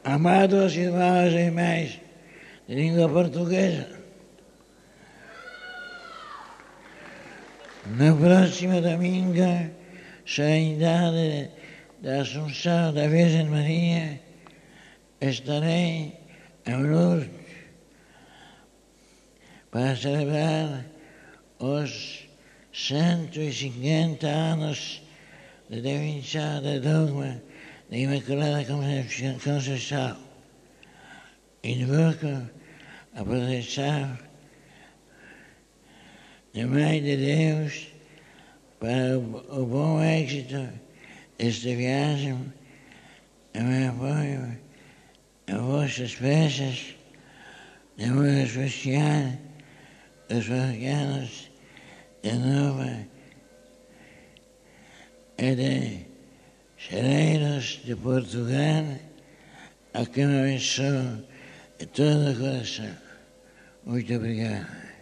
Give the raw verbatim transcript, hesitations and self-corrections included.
Amados irmãos e irmãs de língua portuguesa, no próximo domingo, solenidade da Assunção da Virgem Maria, estarei em Lourdes para celebrar os cento e cinquenta anos de definição do dogma da Imaculada Conceição. Invoco a proteção da Mãe de Deus para o bom êxito desta viagem. Eu me apoio a vossas peças, de modo especial, os parroquianos de Nova e de Celeiros de Portugal, a quem me abençoo de todo o coração. Muito obrigado.